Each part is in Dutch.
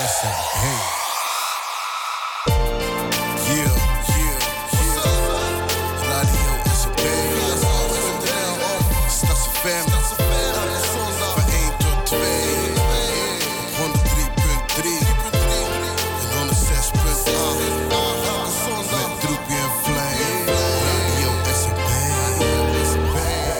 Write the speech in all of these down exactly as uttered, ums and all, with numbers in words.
S M P. Yeah, yeah, what's up? Radio S M P. Stadse Fam. Van één tot twee. honderd drie punt drie. En honderd zes punt acht. Met Droepie en Flame. Radio S M P.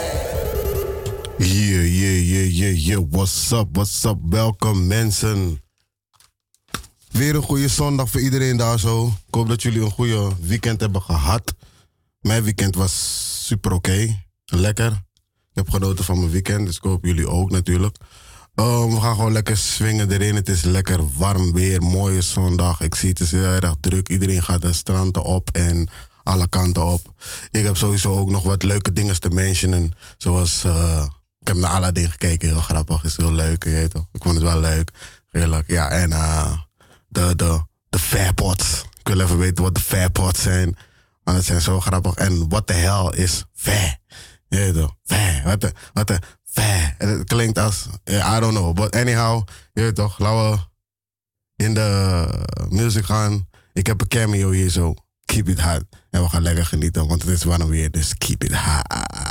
Yeah, yeah, yeah, yeah, yeah. What's up, what's up? Welkom mensen. Weer een goede zondag voor iedereen daar zo. Ik hoop dat jullie een goede weekend hebben gehad. Mijn weekend was super oké. Okay. Lekker. Ik heb genoten van mijn weekend, dus ik hoop jullie ook natuurlijk. Um, we gaan gewoon lekker swingen erin. Het is lekker warm weer, mooie zondag. Ik zie het is heel erg druk. Iedereen gaat de stranden op en alle kanten op. Ik heb sowieso ook nog wat leuke dingen te mentionen. Zoals, uh, ik heb naar Aladdin gekeken, heel grappig. Is heel leuk, je weet toch? Ik vond het wel leuk. Heerlijk, ja. En uh, de, de, de Fairpods. Ik wil even weten wat de Fairpods zijn. Want het zijn zo grappig. En what the hell is fair? Je weet toch? Fair. Wat de, wat de, fair. Het klinkt als, yeah, I don't know. But anyhow, je weet toch? Laten we in de music gaan. Ik heb een cameo hier zo. Keep it hot. En we gaan lekker genieten, want het is warm weer. Dus keep it hot.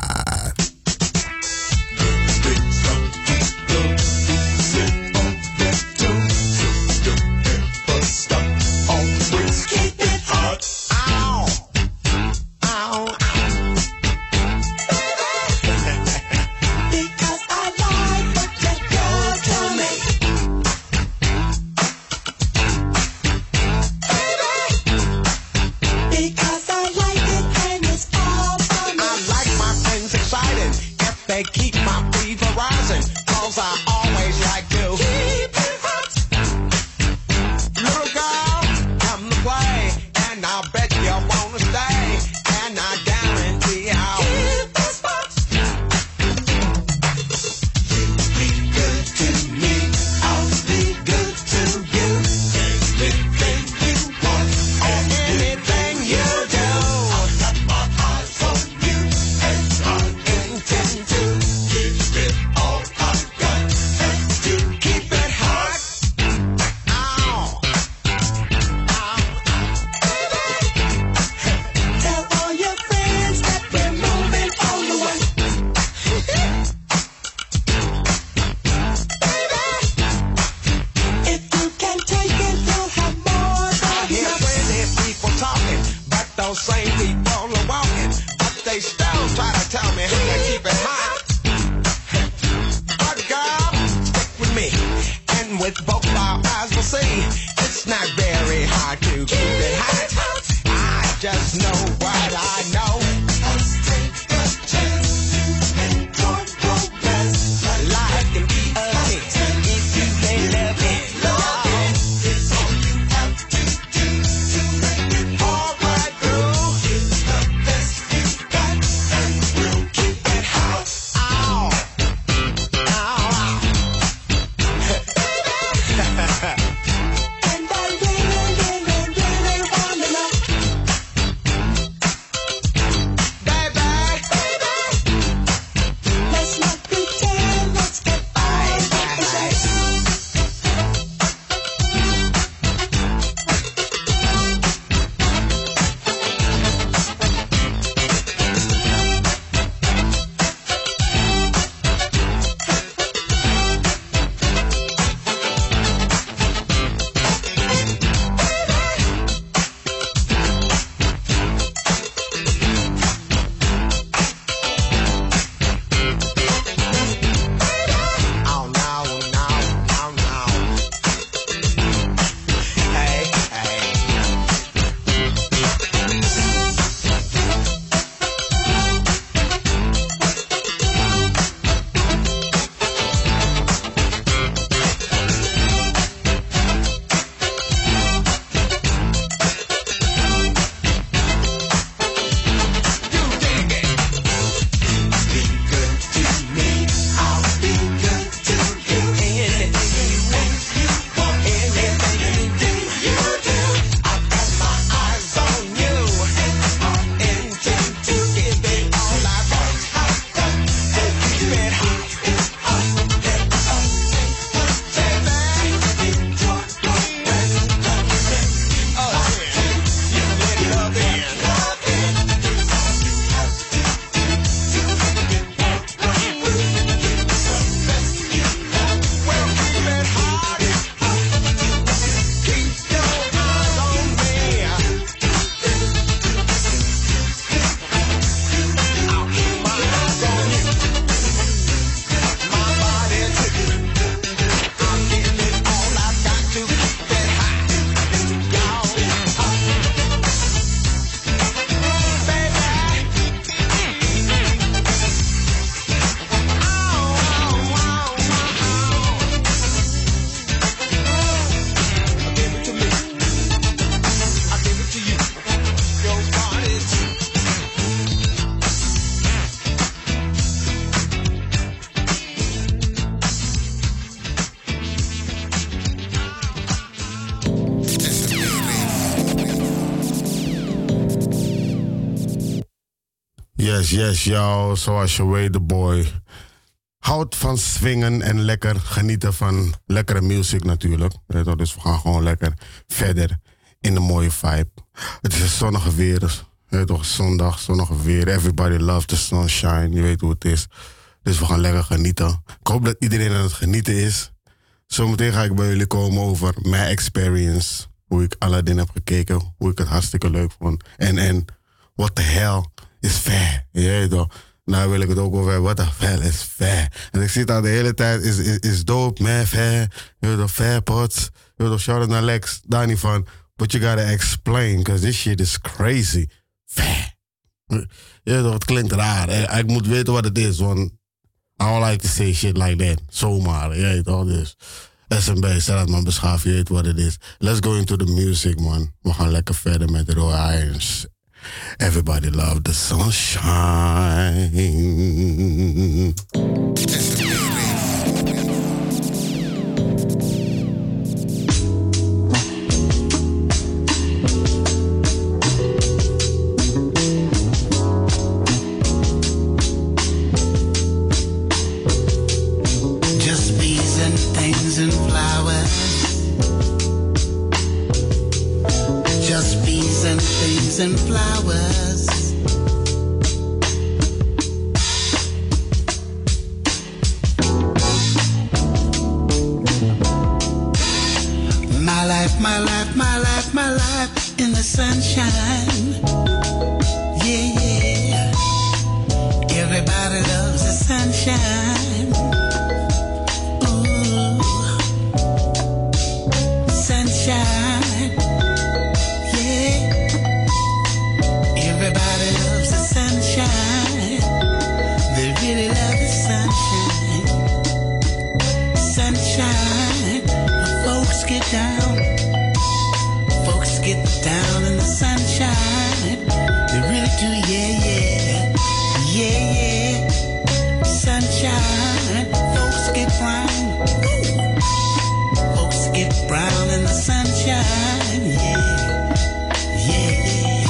They keep my fever rising, cause I always like to keep it hot. Little girl, come to play, and I'll bet you wanna stay, and I guarantee I'll keep the spot. Be good to me, I'll be good to you. Anything you want, and anything you do, I've got my eyes on you, and I intend to give it all I've got and to keep it hot. Ow. Ow. Tell all your friends that we're moving on the way. If you can take it, you'll have more than I hear plenty people talking, but those same people are walking. But they still try to tell me how to keep it hot. But girl, stick with me, and with both our eyes we'll see it's not very hard to keep it hot. I just know what I know. Let's take a chance to enjoy romance. Life can be a hit if you can love it. Love it is all you have to do to make it all right through. It's the best you got, and we'll keep it hot. Ow. Ow. And I really Yes, yes, jou. Zoals je weet, de boy. Houdt van swingen en lekker genieten van lekkere muziek natuurlijk. Weet je, dus we gaan gewoon lekker verder in de mooie vibe. Het is een zonnige weer. Dus, weet je toch, zondag, zonnige weer. Everybody loves the sunshine. Je weet hoe het is. Dus we gaan lekker genieten. Ik hoop dat iedereen aan het genieten is. Zometeen ga ik bij jullie komen over mijn experience. Hoe ik Aladdin heb gekeken. Hoe ik het hartstikke leuk vond. En, en what the hell is fair. Je weet toch. Nou wil ik het ook over hebben. What the hell is fair. En ik zit daar de hele tijd. Is, is, is dope, man, fair. Je weet toch, fair pots. Je weet toch, shout out naar Lex. Daar niet van. But you gotta explain. Because this shit is crazy. Fair. Je weet toch, het klinkt raar. Hè? Ik moet weten wat het is. Want I don't like to say shit like that. Zomaar. Je weet toch, dus. S M B, staat man beschaafd. Je weet wat het is. Let's go into the music, man. We gaan lekker verder met de Raw Irons. Everybody love the sunshine. Just bees and things and flowers. Just bees and things and flowers. My life, my life, my life, my life in the sunshine. Yeah, yeah. Everybody loves the sunshine. Ooh, sunshine. Everybody loves the sunshine. They really love the sunshine. Sunshine. Folks get down. Folks get down in the sunshine. They really do, yeah, yeah. Yeah, yeah. Sunshine. Folks get brown. Folks get brown in the sunshine. Yeah. Yeah, yeah.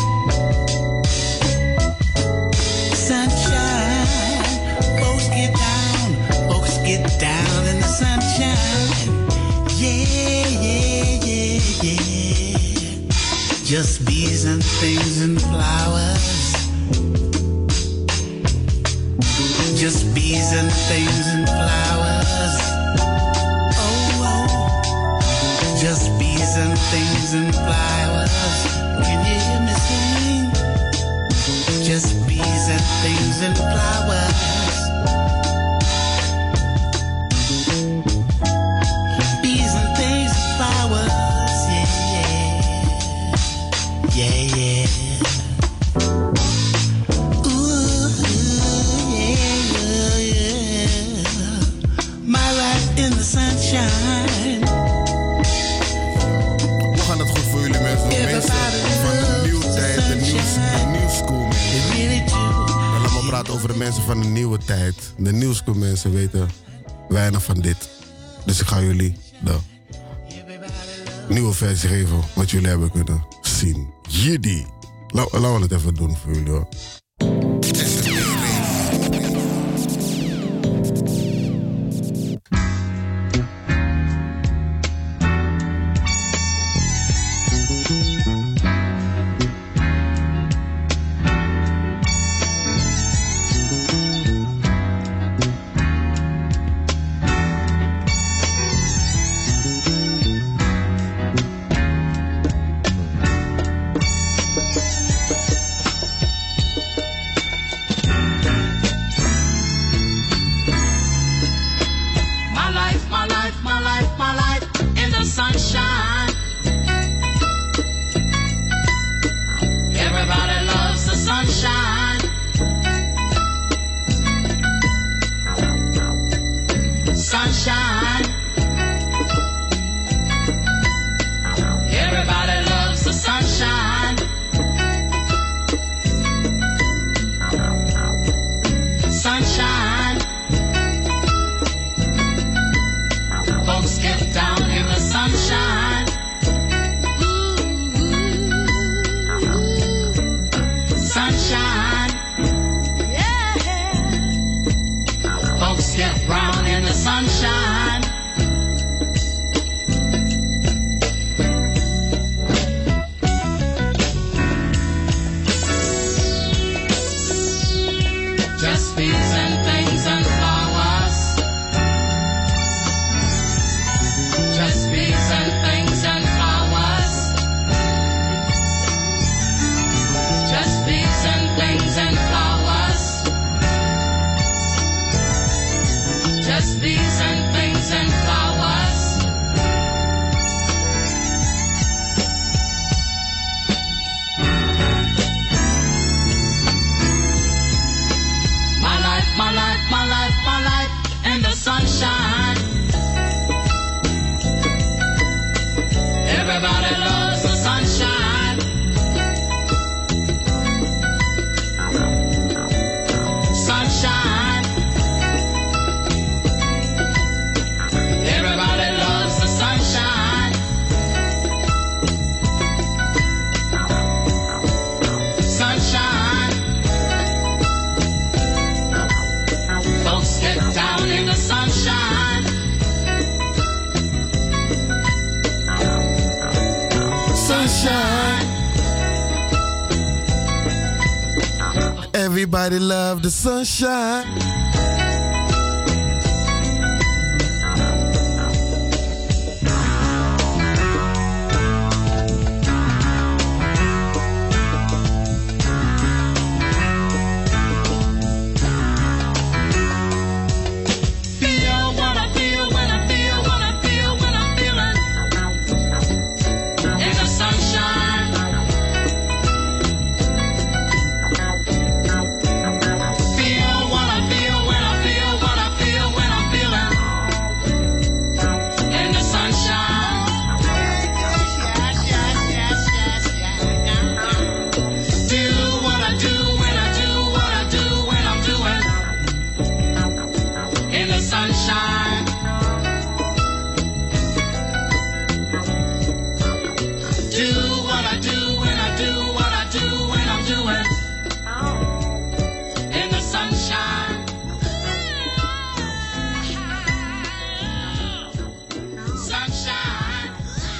Sunshine, folks get down, folks get down in the sunshine. Yeah, yeah, yeah, yeah. Just bees and things and flowers. Just bees and things and flowers. Oh, oh. Just bees and things and flowers. Can you hear me sing? Just bees and things and flowers. Bees and things and flowers. Yeah, yeah. Yeah, yeah. Ooh, yeah, yeah, yeah. My life in the sunshine. We gaan het goed voor jullie mensen. Mensen van de nieuwe tijd, de nieuwe, de nieuwe school mensen. En laat me praten over de mensen van de nieuwe tijd. De nieuwe school mensen weten weinig van dit. Dus ik ga jullie de nieuwe versie geven wat jullie hebben kunnen zien. Jiddy. Laten we het even doen voor jullie hoor. sunshine. Just bees and things and flowers. Just bees and things and flowers. Just bees and things and flowers. Just bees and things and flowers. My life, my life, my life, my life in the sunshine. Everybody loves the sunshine. Sunshine. Everybody loves the sunshine. Sunshine. Folks get down in the sunshine. Sunshine. Everybody love the sunshine. Feel what I feel when I feel what I feel when I'm feeling in the sunshine. Feel what I feel when I feel what I feel when I'm feeling in the sunshine. Yes, yes, yes, yes, yes. Do what I do when I do what I do when I'm doing in the sunshine. Do what I do when I do what I do when I'm doing in the sunshine. Sunshine.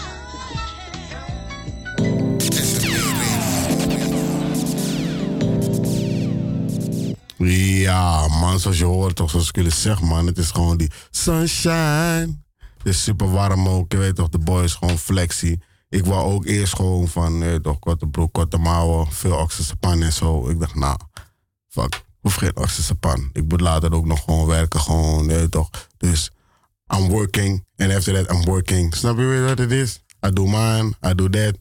Ja, man, zoals je hoort, toch, zoals ik jullie zeg, man. Het is gewoon die sunshine. Het is super warm ook, je weet toch, de boy is gewoon flexie. Ik wou ook eerst gewoon van, eh, toch, korte broek, korte mouwen, veel oxysapan en zo. Ik dacht, nou, fuck, hoef geen oxysapan. Ik moet later ook nog gewoon werken, gewoon, je weet toch. Dus, I'm working, and after that, I'm working. Snap je weer wat het is? I do mine, I do that.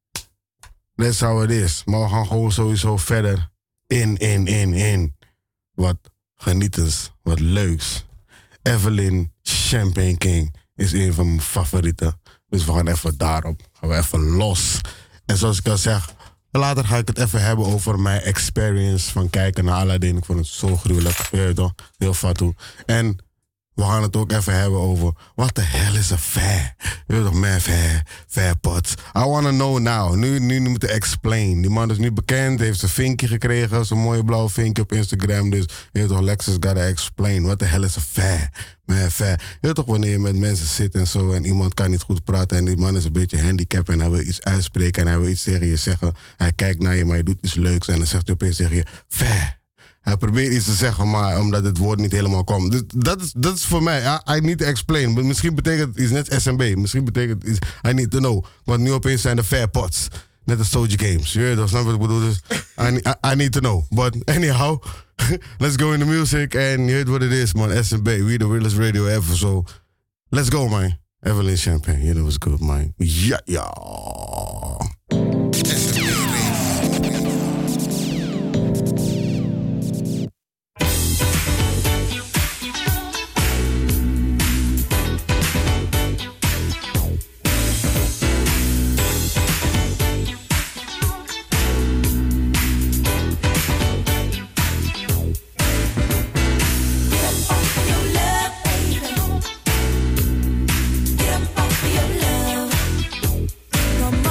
That's how it is. Maar we gaan gewoon sowieso verder in, in, in, in. Wat genietens, wat leuks. Evelyn Champagne King is een van mijn favorieten. Dus we gaan even daarop, gaan we even los. En zoals ik al zeg, later ga ik het even hebben over mijn experience van kijken naar Aladdin. Ik vond het zo gruwelijk, je weet toch, heel fatu. En we gaan het ook even hebben over, what the hell is a fair? Je weet toch, man, fair, fair pots. I wanna know now. Nu, nu, nu moet ik explain. Die man is nu bekend, heeft zijn vinkje gekregen, zo'n mooie blauwe vinkje op Instagram. Dus je weet toch, Lexus gotta explain, what the hell is a fair? Man, fair. Je weet toch, wanneer je met mensen zit en zo en iemand kan niet goed praten en die man is een beetje handicap en hij wil iets uitspreken en hij wil iets tegen je zeggen. Hij kijkt naar je, maar je doet iets leuks en dan zegt hij opeens tegen je, fair. Hij probeert iets te zeggen, maar omdat het woord niet helemaal komt. Dus dat is, dat is voor mij. I, I need to explain. Maar misschien betekent het iets net S M B. Misschien betekent het iets. I need to know. Want nu opeens zijn er fair pots. Net als Soldier Games. Je weet toch, snap wat ik bedoel? Dus I, I, I need to know. But anyhow, let's go in the music. And you heard what it is, man. S M B. We the realest radio ever. So let's go, man. Evelyn Champagne. You know what's good, man. Ja, ja. Come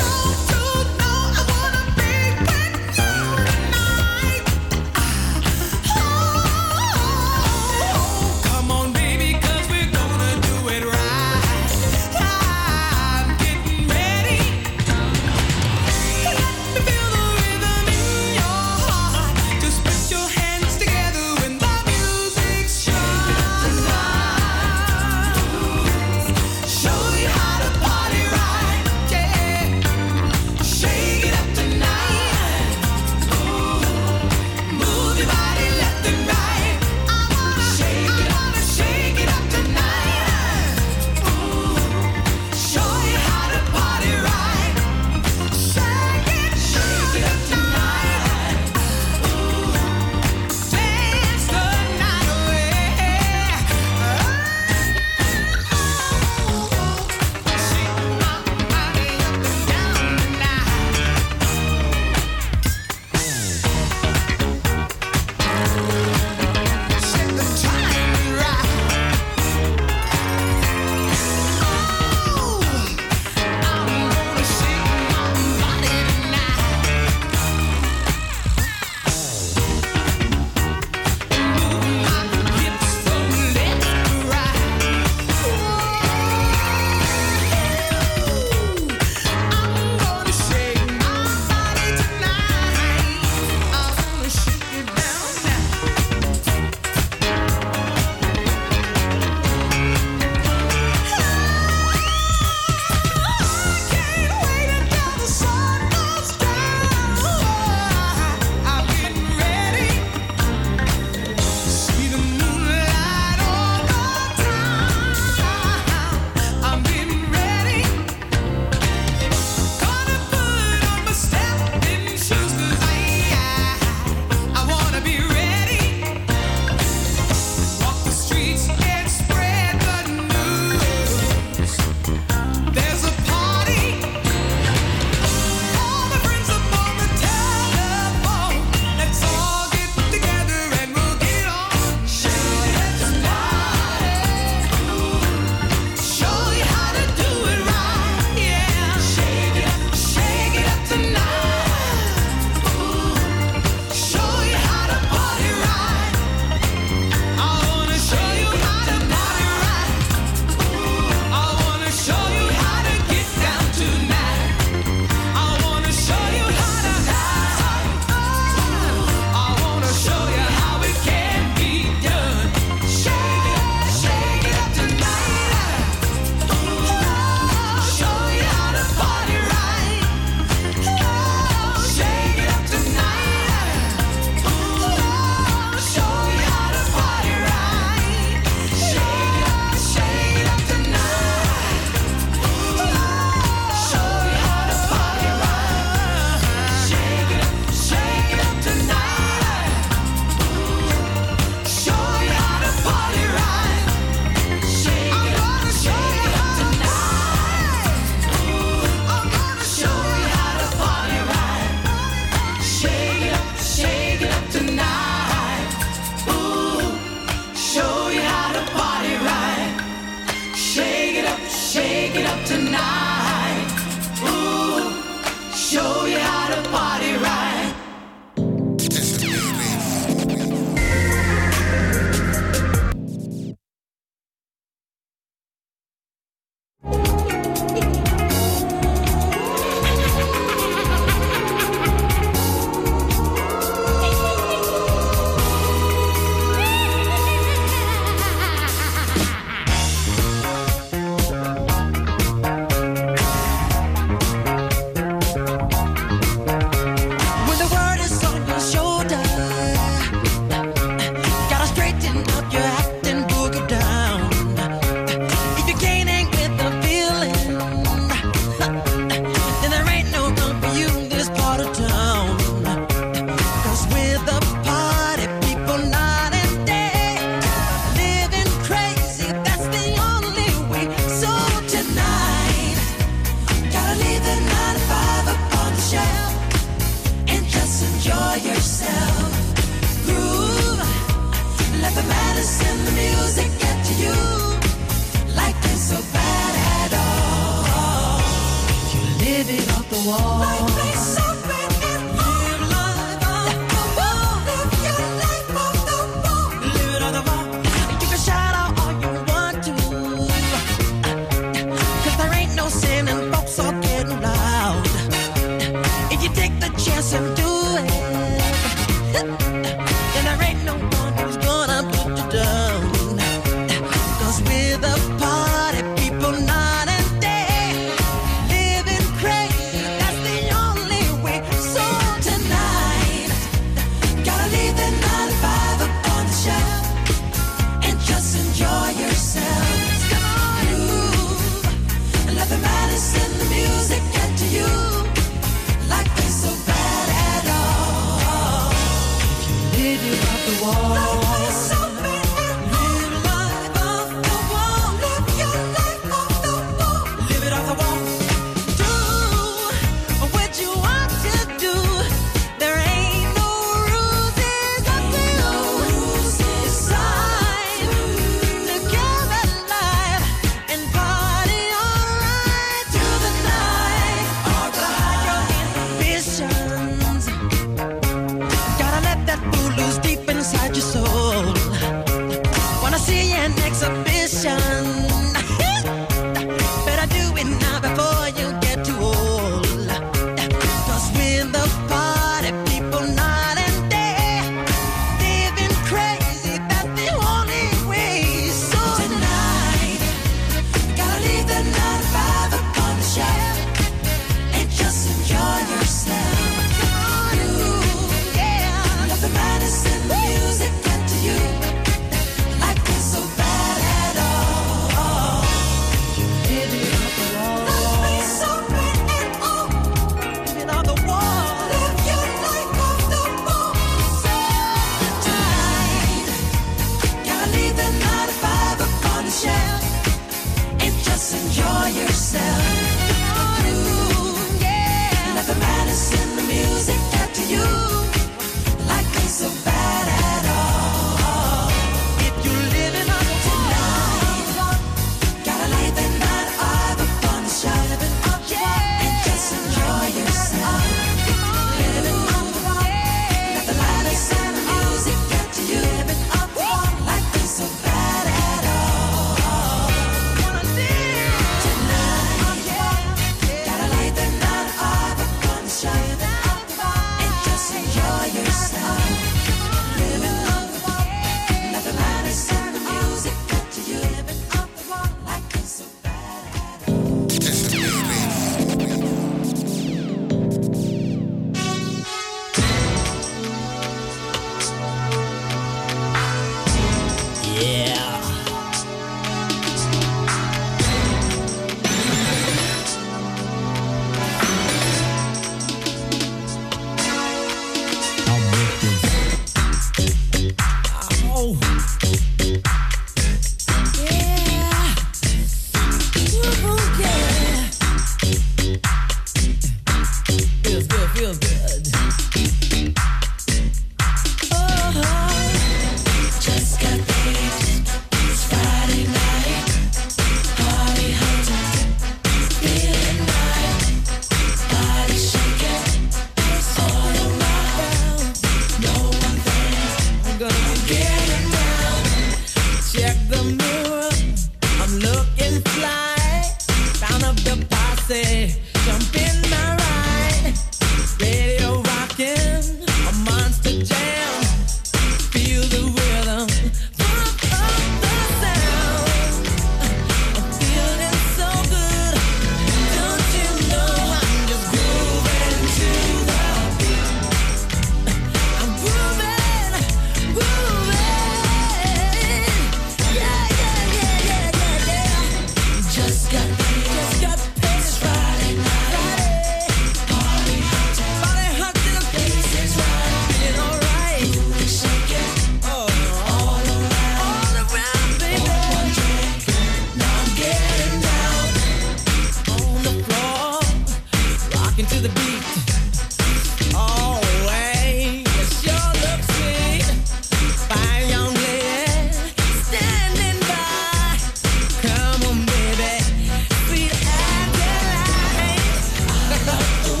Love the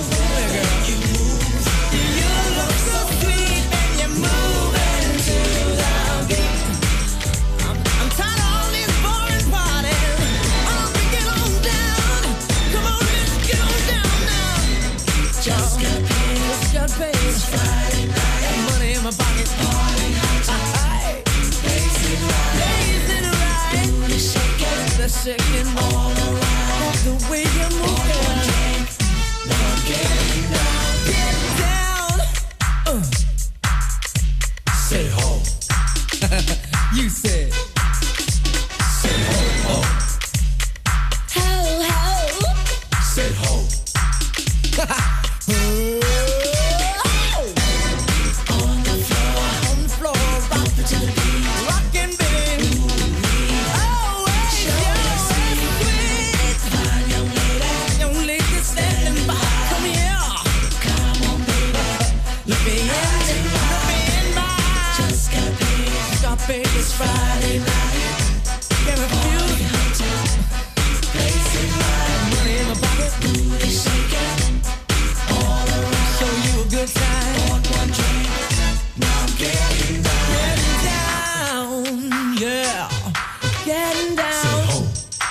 getting down. Say ho.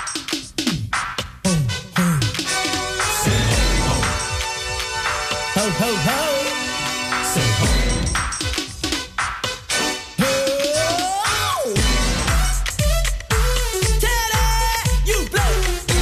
Ho, ho, ho. Say ho. Ho. Teddy, you blow.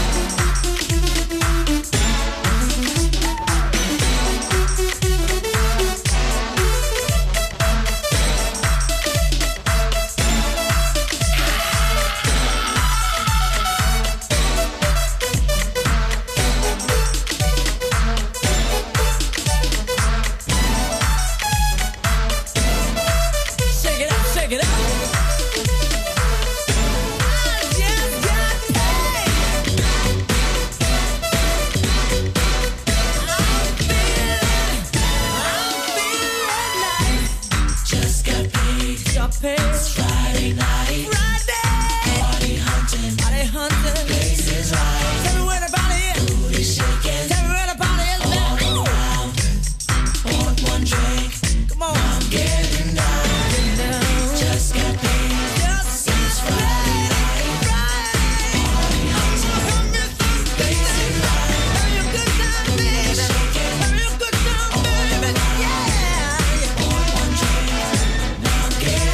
It's Friday night. Friday. Party hunting. Party hunting. Place is right. Tell me where the body is. Booty shaking. Tell me where the body is. All around. Want one drink. Come on. Now I'm getting down. Getting down. Just got paid. Just it's Friday night. Friday. Party hunting. Place is right. Have you a good time, baby? Shaking. Have you a good time, baby? Yeah. Want one drink. Now I'm getting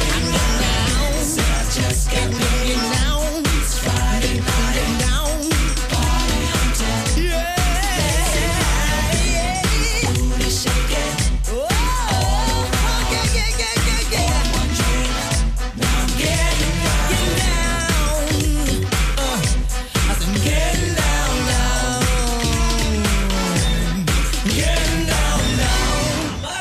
just get me down. It's Friday night. Down. Party hunting. Yeah. Yeah. Booty shaking. Oh. Yeah, yeah, yeah, yeah, yeah. One drink. Now I'm getting down. Getting down. Uh, I said getting down, down. Getting down, down.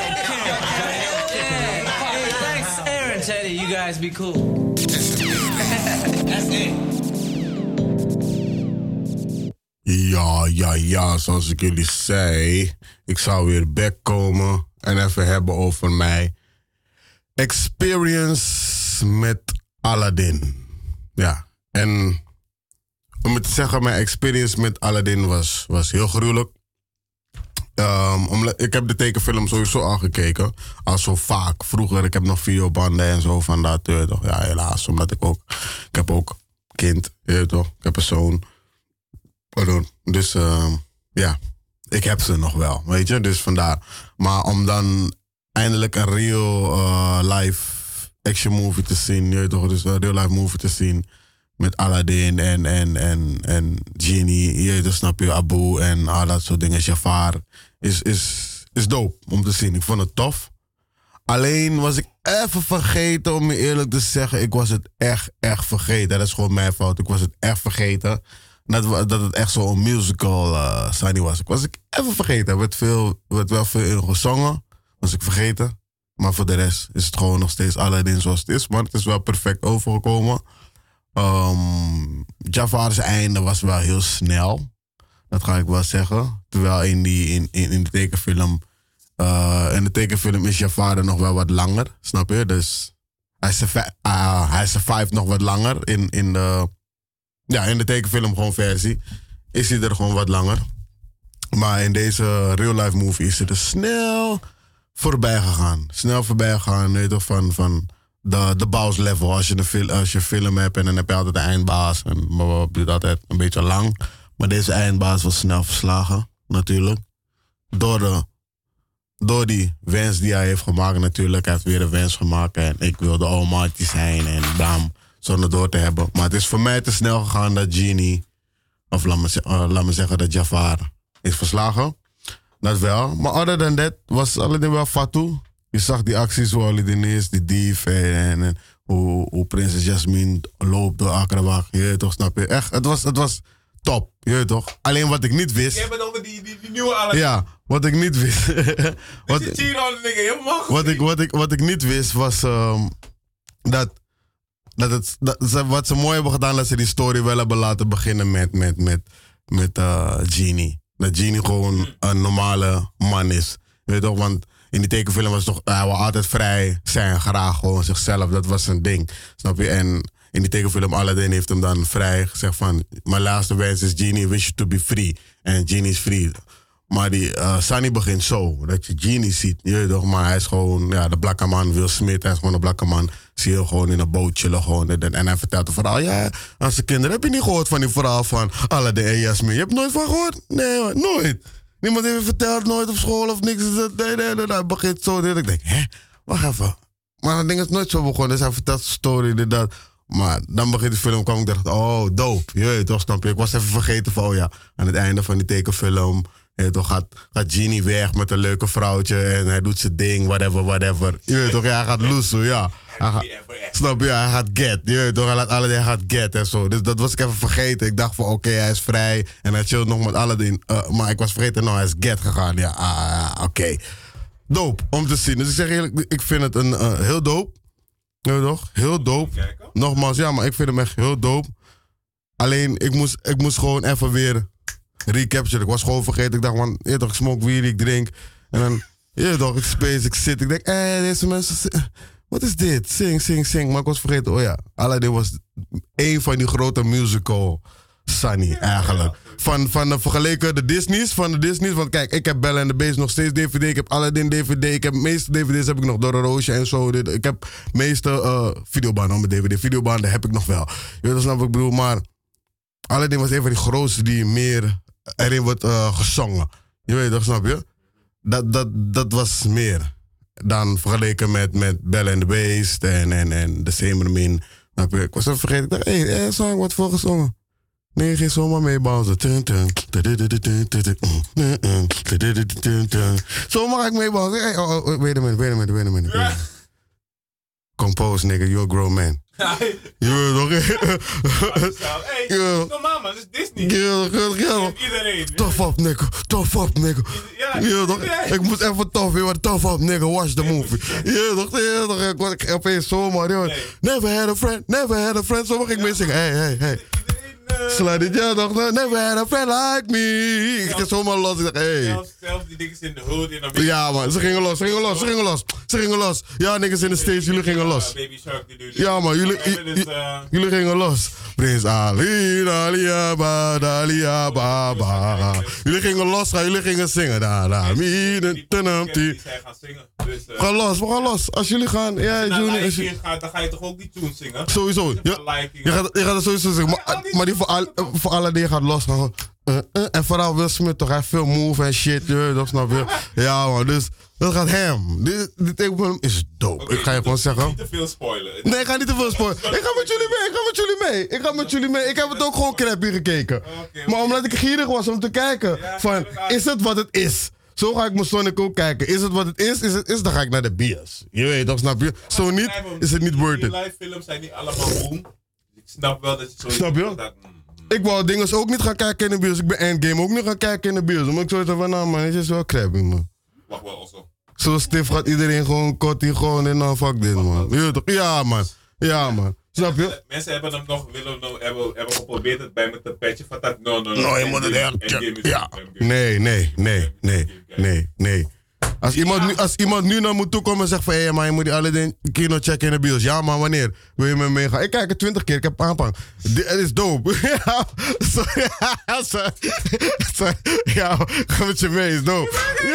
Hey, thanks, Aaron, Teddy. You guys be cool. That's it. Ja, ja, ja, zoals ik jullie zei. Ik zou weer back komen en even hebben over mijn experience met Aladdin. Ja, en om het te zeggen, mijn experience met Aladdin was, was heel gruwelijk. Um, omdat, ik heb de tekenfilm sowieso al gekeken. Al zo vaak. Vroeger, ik heb nog videobanden en zo van dat. Je weet toch? Ja, helaas. Omdat ik ook... Ik heb ook kind. Je weet toch? Ik heb een zoon. Pardon. Dus um, ja. Ik heb ze nog wel. Weet je? Dus vandaar. Maar om dan eindelijk een real uh, live action movie te zien. Je weet toch? Dus een real life movie te zien. Met Aladdin en, en, en, en Genie. Je weet toch? Snap je? Abu en al dat soort dingen. Jafar. Is, is, is dope om te zien. Ik vond het tof. Alleen was ik even vergeten, om je eerlijk te zeggen. Ik was het echt, echt vergeten. Dat is gewoon mijn fout. Ik was het echt vergeten. Dat, dat het echt zo'n musical uh, Sunny was. Ik was ik even vergeten. Er werd, veel, werd wel veel in gezongen. Was ik vergeten. Maar voor de rest is het gewoon nog steeds Aladdin zoals het is. Maar het is wel perfect overgekomen. Um, Jafar's einde was wel heel snel. Dat ga ik wel zeggen. Terwijl in, die, in, in, in de tekenfilm... Uh, in de tekenfilm is Jafar nog wel wat langer. Snap je? Dus hij, survi- uh, hij survived nog wat langer. In, in, de, ja, in de tekenfilm gewoon versie. Is hij er gewoon wat langer. Maar in deze real life movie is hij er snel voorbij gegaan. Snel voorbij gegaan. Weet je, van, van de, de boss level. Als je, een fil- als je film hebt en dan heb je altijd de eindbaas. En dat duurt altijd een beetje lang. Maar deze eindbaas was snel verslagen, natuurlijk. Door, de, door die wens die hij heeft gemaakt, natuurlijk. Hij heeft weer een wens gemaakt. En ik wilde almighty zijn en blam, zonder door te hebben. Maar het is voor mij te snel gegaan dat Genie, of laat me, uh, laat me zeggen dat Jafar, is verslagen. Dat wel. Maar other than that was Aladdin wel fatu. Je zag die acties hoe Aladdin is, die dief en, en, en hoe, hoe prinses Jasmine loopt door Akrawak. Je toch, snap je? Echt, het was... Het was top, je weet toch? Alleen wat ik niet wist... Je hebt het over die, die, die nieuwe Aladdin. Ja, wat ik niet wist... wat, wat, ik, wat, ik, wat, ik, wat ik niet wist was... Um, dat, dat, het, dat ze, wat ze mooi hebben gedaan... dat ze die story wel hebben laten beginnen met, met, met, met uh, Genie. Dat Genie gewoon een normale man is. Je weet toch, want... In die tekenfilm was het toch... Hij wil altijd vrij zijn, graag gewoon zichzelf. Dat was zijn ding, snap je? En... In die tekenfilm Aladdin heeft hem dan vrij gezegd van... Mijn laatste wens is Genie wish you to be free. En Genie is free. Maar die uh, Sunny begint zo, dat je Genie ziet. Je weet toch, maar hij is gewoon, ja, de blakke man, Will Smith, hij is gewoon een blakke man. Zie je gewoon in een boot chillen gewoon. En, en hij vertelt een verhaal, ja, aan zijn kinderen. Heb je niet gehoord van die verhaal van Aladdin en Jasmine? Je hebt nooit van gehoord? Nee, man, nooit. Niemand heeft het verteld, nooit op school of niks. Nee, nee, nee, hij begint zo. Ik denk, hè, wacht even. Maar dat ding is nooit zo begonnen, dus hij vertelt zijn story, dit, dat. Maar dan begint de film, kwam ik dacht, oh, dope. Je weet toch, snap je? Ik was even vergeten van, oh ja, aan het einde van die tekenfilm... Je weet toch, gaat, gaat Genie weg met een leuke vrouwtje en hij doet zijn ding, whatever, whatever. Je weet toch, ja, hij gaat loesen, ja. Hij gaat, snap je, hij gaat get. Je weet toch, hij laat Aladdin gaat get en zo. Dus dat was ik even vergeten. Ik dacht van, oké, okay, hij is vrij en hij chillt nog met Aladdin. Uh, maar ik was vergeten, nou, hij is get gegaan. Ja, ah, oké. Okay. Dope, om te zien. Dus ik zeg eerlijk, ik vind het een, uh, heel dope. Je weet toch, heel dope. Nogmaals, ja, maar ik vind hem echt heel dope. Alleen, ik moest, ik moest gewoon even weer... recapture. Ik was gewoon vergeten. Ik dacht, man, je toch, ik smoke weed, ik drink. En dan, je toch, ik space, ik zit. Ik denk, hé, hey, deze mensen, wat is dit? Sing, sing, sing. Maar ik was vergeten, oh ja, Aladdin was één van die grote musical Sunny, eigenlijk. Van, van de vergeleken de Disney's, van de Disney's. Want kijk, ik heb Belle and the Beast nog steeds D V D. Ik heb Aladdin D V D. Ik heb de meeste D V D's heb ik nog Dororoosje en zo. Ik heb de meeste uh, videobanden op mijn D V D. Videobanden heb ik nog wel. Je weet wat snap ik bedoel, maar Aladdin was een van die grootste die meer erin wordt uh, gezongen. Je weet toch, snap je? Dat, dat, dat was meer dan vergeleken met, met Belle and the Beast en, en, en de Zemermin. Ik was even vergeten. Ik dacht, hé, hey, song wordt voor gezongen. Nee, geen zomaar mee bouwen. Zo mag ik mee bouwen. Hey, oh, oh, wait a minute, wait a minute, wait a minute. Wait a minute. Compose, nigga, you're a grown man. Je weet toch? Hé, normaal man, dat is Disney. Iedereen. Tough up, nigga. Tough up, nigga. Je toch? Ik moest even tough weer, maar tough up, nigga. Watch the movie. Je toch? Je toch? Ik word opeens zomaar. Never had a friend, never had a friend. Zo mag ik mee zingen. Hey, hey, hey. Sluit dit, ja toch? Never had a friend like me. Ik ging zomaar los. Ik dacht, hey. Zelfs, zelfs die niggas in de hood. In de ja man, ze gingen los, ze gingen los, ze gingen los. Ze gingen los. Ja, niggas in de stage, jullie gingen los. Ja man, jullie, jullie gingen los. Prins Ali, Dalia, Dalia, Baba. Jullie gingen los gaan, jullie gingen zingen. Da, da, mi, de, tenam, ti. Ga los, we gaan los. Als jullie gaan, ja, Junior. Als je gaat, dan ga je toch ook die tune zingen? Sowieso. Ja, je gaat, je gaat het sowieso zingen. Maar, maar die voor, al, voor alle dingen gaat los gaan. Uh, uh, en vooral Will Smith toch, hij veel move en shit, je, dat snap je. Ja man, dus dat gaat hem. Dit, dit album is dope. Okay, ik ga je gewoon zeggen. Niet te veel spoilen. Nee, ik ga niet te veel spoilen. Ik ga met jullie mee, ik ga met jullie mee. Ik ga met jullie mee. Ik heb het ook gewoon crappy gekeken. Okay, maar omdat ik gierig was om te kijken, ja, van, is het wat het is? Zo ga ik mijn Sonic ook kijken. Is het wat het is? Is het is? Dan ga ik naar de bios. Je weet toch, snap je? Zo niet, is het niet worth it. Die live films zijn niet allemaal boom. Ik snap wel dat je zo... Snap je? Dat, mm, ik wou dingen ook niet gaan kijken in de bios. Ik ben Endgame ook niet gaan kijken in de bios. Maar ik zoiets van, nou man, het is wel crappy man. Wacht wel also. Zo stief gaat iedereen gewoon kort hier gewoon en nou fuck dit man. Je toch? Ja man. Ja man. Snap je? Mensen hebben hem nog, willen nog, hebben, hebben geprobeerd het bij me te patchen van dat. No, no, no. No, je moet het echt. Ja. Nee, nee, nee, nee, nee, nee. Als iemand, nu, als iemand nu naar me toe komt en zegt van hé hey, man, je moet die Aladdin kino checken in de bios. Ja maar wanneer wil je met me meegaan? Ik kijk het twintig keer, ik heb aanpang. Het is dope. Ja, sorry. Sorry. Sorry. Ja, ga met je mee, is dope.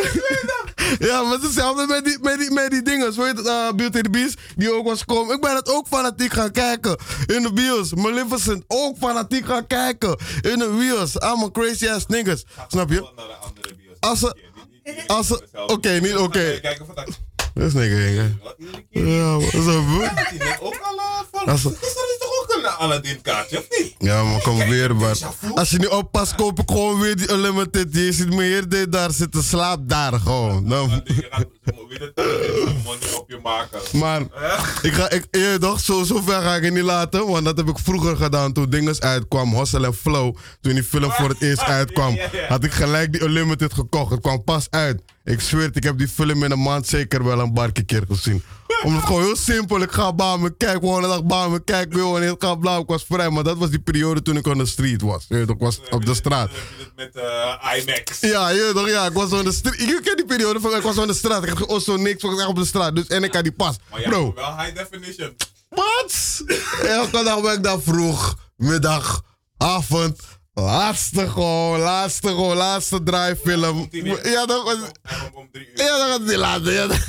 Ja, maar het is hetzelfde met die, met die, met die dingen. Zo heet het, uh, Beauty and the Beast, die ook was gekomen. Ik ben het ook fanatiek gaan kijken in de bios. Maleficent ook fanatiek gaan kijken in de bios. I'm a crazy ass niggas. Snap je? Als ze... Als ze... Oké, okay, niet oké. Okay. Dat is niks, hè? Ja, wat is dat, bro? Ook al van... Is er toch ook een Aladdin-kaartje, of niet? Ja, maar kom weer, man. Als je niet oppast, koop ik gewoon weer die Unlimited. Je ziet me hier daar zitten, slaap daar gewoon. Dan... Je gaat weer de money op je maken. Maar, ik ga... Ik, je toch, zo, zo ver ga ik het niet laten. Want dat heb ik vroeger gedaan toen dinges uitkwam. Hustle en Flow. Toen die film voor het eerst uitkwam. Had ik gelijk die Unlimited gekocht. Het kwam pas uit. Ik zweer het, ik heb die film in een maand zeker wel een barke keer gezien. Omdat het gewoon heel simpel, ik ga baan me kijken, gewoon een dag baan me kijken, wil en ik ga blauw, ik was vrij. Maar dat was die periode toen ik on de street was. Je weet toch, ik was op de straat. Met uh, IMAX. Ja, je weet toch, ja, ik was on de street. Ik ken die periode van, ik was on de straat. Ik heb ook zo niks, ik was echt op de straat. Dus, en ik had die pas. Maar ja, bro. Wel high definition. Wat? Elke dag ben ik daar vroeg, middag, avond. Laatste gewoon, laatste gewoon, laatste draaifilm. Ja, dan was Om drie uur. ja, dan gaat die laatste. Ja, dan-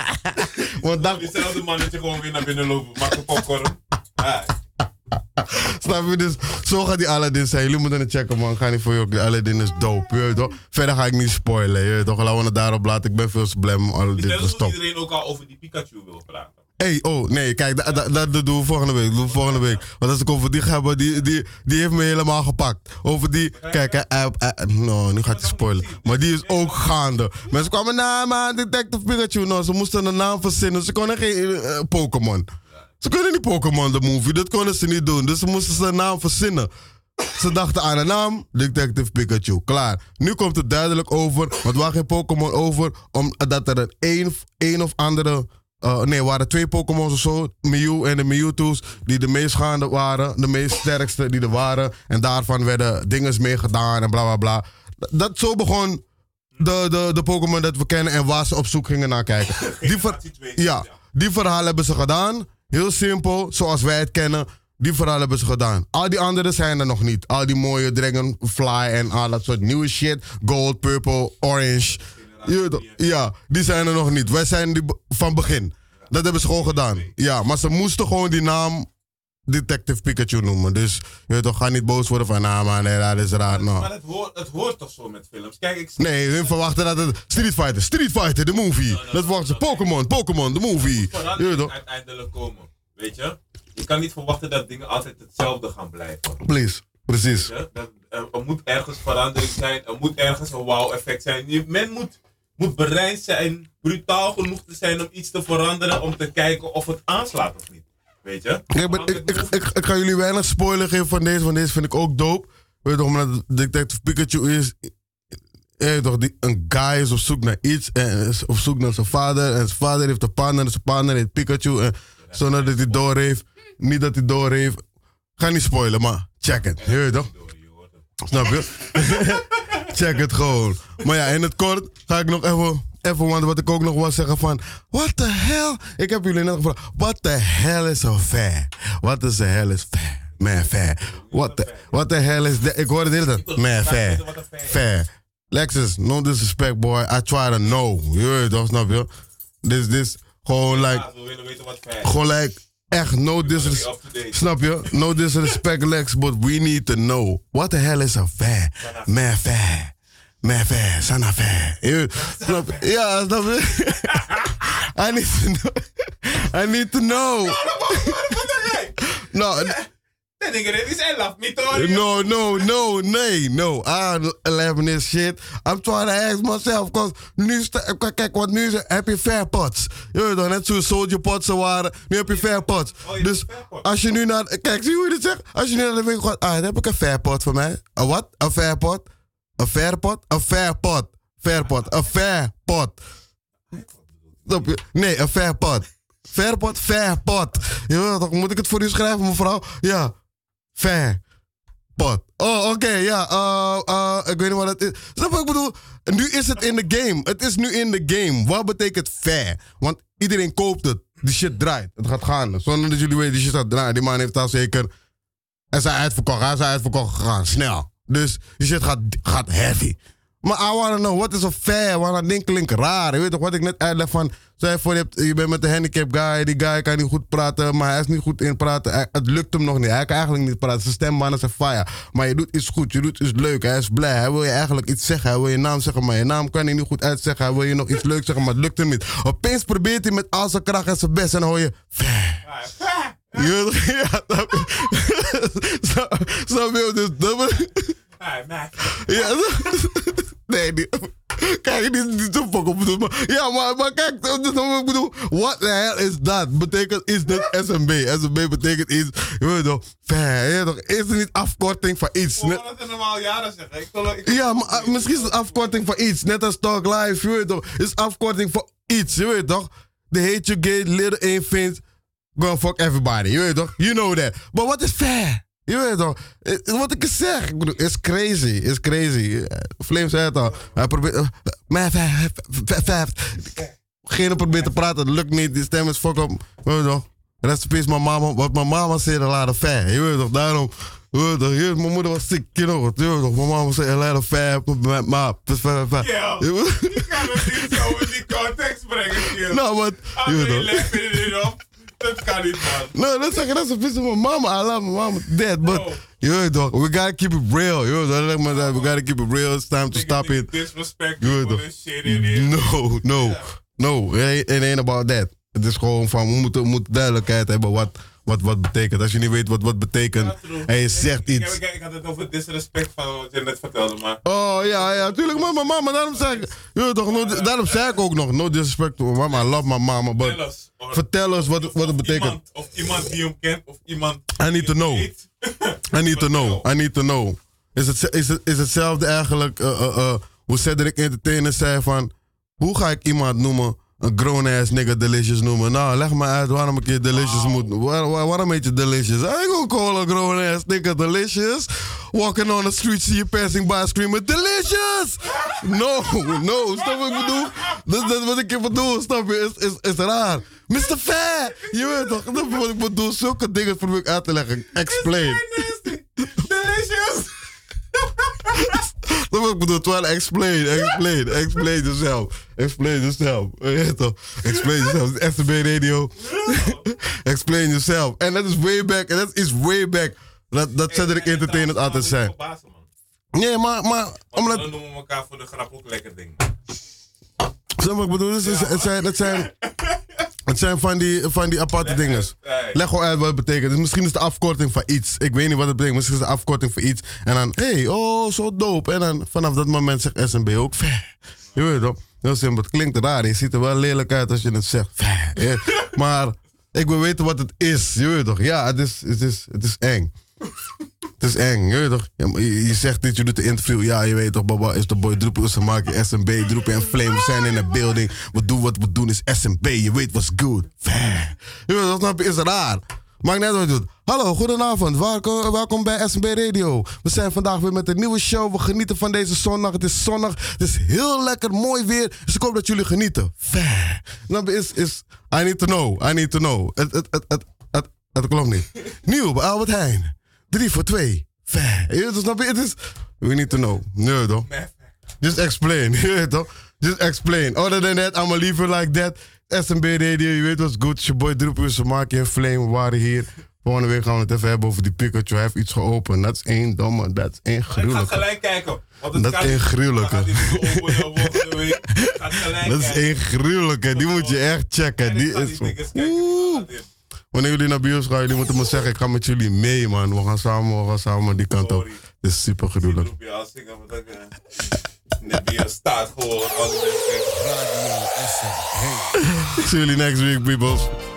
Want dan, Diezelfde mannetje gewoon weer naar binnen lopen. Maak een popcorn. Ja. snap je dus, zo gaat die Aladdin zijn. Jullie moeten het checken, man. Ga niet voor je ook. Die Aladdin is dope, je weet toch? Verder ga ik niet spoilen, je weet toch? Laten we het daarop laten. Ik ben veel te blij om Aladdin Is te net alsof stoppen. iedereen ook al over die Pikachu wil praten. Hey, oh, nee, kijk, dat, dat, dat, dat doen we volgende week. Dat doen we volgende week. Want als ik over die ga hebben, die, die, die heeft me helemaal gepakt. Over die, kijk, hè, eh, eh, no, nu gaat hij spoilen. Maar die is ook gaande. Mensen kwamen, nou, maar Detective Pikachu, no, ze moesten een naam verzinnen. Ze konden geen eh, Pokémon. Ze kunnen niet Pokémon, de movie, dat konden ze niet doen. Dus ze moesten ze een naam verzinnen. Ze dachten aan een naam, Detective Pikachu. Klaar. Nu komt het duidelijk over, want waar geen Pokémon over, omdat er een een, een of andere... Uh, nee, er waren twee Pokémons of zo, Mew en de Mewtwo's, die de meest gaande waren, de meest sterkste die er waren. En daarvan werden dingen mee gedaan en bla bla bla. Dat, zo begon de, de, de Pokémon dat we kennen en waar ze op zoek gingen naar kijken. Die, ver, ja, die verhaal hebben ze gedaan. Heel simpel, zoals wij het kennen. Die verhaal hebben ze gedaan. Al die anderen zijn er nog niet. Al die mooie Dragonfly en al dat soort nieuwe shit. Gold, purple, orange. Ja, die zijn er nog niet. Wij zijn die van begin. Dat hebben ze gewoon gedaan. Ja, maar ze moesten gewoon die naam Detective Pikachu noemen. Dus je weet toch, ga niet boos worden van, nou man, nee, dat is raar. No. Maar het hoort, het hoort toch zo met films? Kijk, ik Nee, hun verwachten dat het Street Fighter, Street Fighter, de movie. No, no, dat verwachten ze, no, nee. Pokémon, Pokémon, de movie. Je weet verandering toch? uiteindelijk komen. Weet je? Je kan niet verwachten dat dingen altijd hetzelfde gaan blijven. Please, precies. Weet je? Dat, er, er moet ergens verandering zijn. Er moet ergens een wow-effect zijn. Je, men moet, moet bereid zijn, brutaal genoeg te zijn om iets te veranderen. Om te kijken of het aanslaat of niet. Weet je? Kijk, maar ik, ik, ik, ik ga jullie weinig spoiler geven van deze, want deze vind ik ook dope. Weet je toch, omdat Detective Pikachu is... Ja, toch, die, een guy is op zoek naar iets en is op zoek naar zijn vader. En zijn vader heeft een partner en zijn partner heet Pikachu. En zonder dat hij door heeft, niet dat hij door heeft. Ga niet spoilen, maar check het. Je weet toch? Snap je? Check het gewoon. Maar ja, in het kort ga ik nog even... Even, want wat ik ook nog wil zeggen van... What the hell? Ik heb jullie net gevraagd. What the hell is a fair? What is the hell is fair? Man, fair. What the, what the hell is that? Ik hoorde de hele tijd. Man, fair. Fair. Lexus, no disrespect, boy. I try to know. Je weet toch, snap je? This, this, gewoon like... We willen weten wat fair is. Gewoon like... Echt, no disrespect. Snap je? No disrespect, Lex, but we need to know. What the hell is a fair? Man, fair. Man, fair. Sana fair. Je- Snap je? Ja, snap je? I need to know. I need to know. No, Dat ding er is en laf me toch? no, no, no, nee, no. I eleven this shit. I'm trying to ask myself, cause nu, sta- k- kijk, want nu is- heb je fair pots. Je weet toch, net zoals soldier pots er waren, nu heb je fair pots. Oh, je Dus hebt fair pot. als je nu naar, kijk, zie je hoe je dit zegt? Als je nu naar de winkel gaat, ah, dan heb ik een fair pot voor mij. Een wat? Een fair pot? Een fair pot? Een fair pot. Fair pot. Een fair pot. Snap je? Nee, een fair pot. Fair pot, fair pot. Je weet toch, moet ik het voor u schrijven, mevrouw? Ja. Fair pot. Oh, oké, ja. Uh, uh, ik weet niet wat het is. Snap je wat ik bedoel? Nu is het in de game. Het is nu in de game. Wat betekent fair? Want iedereen koopt het. Die shit draait. Het gaat gaan. Zonder dat jullie weten, die shit gaat draaien. Die man heeft al zeker... Er zijn uitverkocht. Hij is uitverkocht gegaan. Snel. Dus die shit gaat, gaat heavy. Maar I wanna know, what is a fair? Want dat ding klinkt raar. Je weet toch wat ik net uitleg van... Stel je voor, je, hebt, je bent met een handicap guy. Die guy kan niet goed praten, maar hij is niet goed in praten. Hij- het lukt hem nog niet. Hij kan eigenlijk niet praten. Zijn stembanden zijn fire. Maar je doet iets goed. Je doet iets leuk. Hij is blij. Hij wil je eigenlijk iets zeggen. Hij wil je naam zeggen, maar je naam kan hij niet goed uitzeggen. Hij wil je nog iets leuks zeggen, maar het lukt hem niet. Opeens probeert hij met al zijn kracht en zijn best. En dan hoor je... Fair. Je weet toch? Ja, snap je? Snap- Snap je? Dus dat... Ja, nee, die, kijk, niet, niet te fokken bedoel, maar ja, maar, maar kijk, dat is wat ik bedoel, what the hell is dat? Betekent, is dit S M B? S M B betekent iets, je weet toch, fair, je weet toch, is er niet afkorting van iets? Ik Net- wil het normaal jaren zeggen. Ik wil, ik, ja, maar uh, misschien is het afkorting van iets, net als Talk Live, je weet toch, is afkorting voor iets, je weet toch, the hate you get, little infants, gonna fuck everybody, je weet toch, you know that, but what is fair? Je weet toch, eh, wat ik zeg, ik bedoel, is crazy, is crazy. Eh, Flames zei het al, hij probeert, eh, maar vijf, vijf, vijf. Degene probeert te praten, het lukt niet, die stem is fuck up, je weet toch. Rest in peace, mijn mama, wat mijn mama zei, dat laat fair, je weet toch, daarom, Weet toch, hier, mijn moeder was ziek, you know. Weet toch, mijn mama zei, hele vijf, maar, maar, vijf, vijf. Ja, ik kan het niet zo in die context brengen, kill. Nou, wat, Als je je weet toch. legt het niet op, dat kan niet, man. Nee, dat zeg je, dat is een vies van mijn mama. I love my mama dead, but, No. je weet toch, we gotta keep it real, je weet toch. Zeg maar dat, we gotta keep it real, it's time to stop it. Disrespect, Je weet people toch. and shit in here. No, no, no, it ain't, it ain't about that. Het is gewoon van, we moeten, we moeten duidelijkheid hebben wat, wat, wat betekent. Als je niet weet wat wat betekent Ja, true. en je zegt Ik, ik, iets. ik, ik had het over disrespect van wat je net vertelde, maar... Oh ja, ja, tuurlijk, mama, mama, daarom zeg ik, je weet toch, no, daarom zei ik ook nog, no disrespect to my mama, I love my mama, but Vertel ons, or- vertel ons wat, of- wat het of betekent. Iemand, of iemand die hem kent, of iemand I need to die hem know. weet. I need to know, I need to know. Is het, is het, is hetzelfde eigenlijk, uh, uh, uh, hoe Cedric Entertainer zei van, hoe ga ik iemand noemen, een grown ass nigga delicious noemen? Nou, leg me uit waarom ik je delicious moet, waar, waar, waarom heet je delicious? I ain't gonna call a grown ass nigga delicious. Walking on the street, see you passing by screaming delicious! No, no, snap wat ik bedoel? Dat is wat ik je bedoel, snap je? Is, is, is raar. mister Fair! Je weet toch, dat is wat ik bedoel, zulke dingen probeer ik uit te leggen. Explain. Delicious! Dat is wat ik bedoel, terwijl explain, explain, explain yourself. Explain yourself. Je weet toch? Explain yourself. S M B Radio. Explain yourself. En dat is way back, en dat is way back. Dat, dat Cedric Entertainment altijd zijn. Nee, maar, maar omdat... Dan noemen we elkaar voor de grap ook lekker ding. Zeg maar, ik bedoel, dus, het zijn, het zijn, het zijn van die, van die aparte dingen. Leg gewoon uit wat het betekent. Dus misschien is het de afkorting van iets. Ik weet niet wat het betekent. Misschien is het de afkorting van iets. En dan, hé, hey, oh, zo dope. En dan vanaf dat moment zegt S M B ook, ver. Je weet toch? Heel simpel. Het klinkt raar. Je ziet er wel lelijk uit als je het zegt. Ver. Ja. Maar ik wil weten wat het is. Je weet toch? Ja, het is, het is, het is eng. Het is eng, je weet toch? Ja, maar je, je zegt dit, je doet de interview. Ja, je weet toch, baba, is de boy Droepie, ze maken S M B, Droepie en Flame. We zijn in de building. We doen wat we doen, is S M B. Je weet what's good. Fair. Je weet toch, snap je, is raar. Maakt net wat je doet. Hallo, goedenavond. Welkom, welkom bij S M B Radio. We zijn vandaag weer met een nieuwe show. We genieten van deze zondag. Het is zondag. Het is heel lekker, mooi weer. Dus ik hoop dat jullie genieten. Fair. Snap je, is, is, I need to know. I need to know. Het, het, het, het, het, het klopt niet. Nieuw bij Albert Heijn. Drie voor twee. Fair. Je weet toch, snap je? Het is... We need to know. Nee, toch? Just explain. Je weet toch? Just explain. Other than that, I'm a leave it like that. S M B Radio, je weet what's good. Je boy Droepie, ze maken en Flame. We waren hier. Volgende week gaan we het even hebben over die Pikachu. Hij heeft iets geopend. Dat is één domme. Dat is één Ik ga gruwelijke. gelijk kijken. Want het Dat kan is één niet. gruwelijke. Dan gaat hij niet openen volgende week. Ik ga gelijk Dat is kijken. één gruwelijke. Die moet je echt checken. En Die ik ga is die zo... dinges kijken. Oeh. Ik ga dit. Wanneer jullie naar bios gaan, jullie moeten me zeggen, ik ga met jullie mee, man. We gaan samen, we gaan samen die kant op. Sorry. Het is super gruwelijk. Roep je al zingen, want ik... eh, in de bio staat gewoon. Alle mensen. Ik zie jullie next week, peoples.